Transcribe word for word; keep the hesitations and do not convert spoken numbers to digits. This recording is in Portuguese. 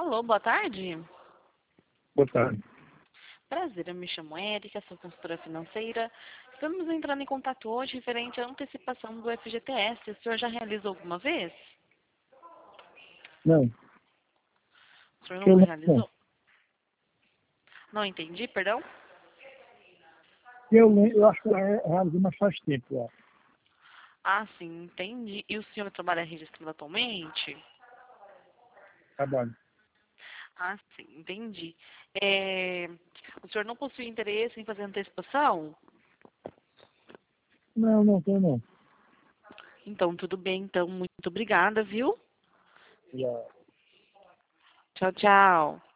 Alô, boa tarde. Boa tarde. Prazer, eu me chamo Érica, sou consultora financeira. Estamos entrando em contato hoje referente à antecipação do F G T S. O senhor já realizou alguma vez? Não, O senhor eu nunca não. não. realizou? Não entendi, perdão? Eu, lem- eu acho que é realizei, mas faz tempo. Ó. Ah, sim, entendi. E o senhor trabalha registrado atualmente? Trabalho. Ah, sim, entendi. É, O senhor não possui interesse em fazer antecipação? Não, não tenho não. Então, tudo bem. Então, muito obrigada, viu? Já. Tchau, tchau.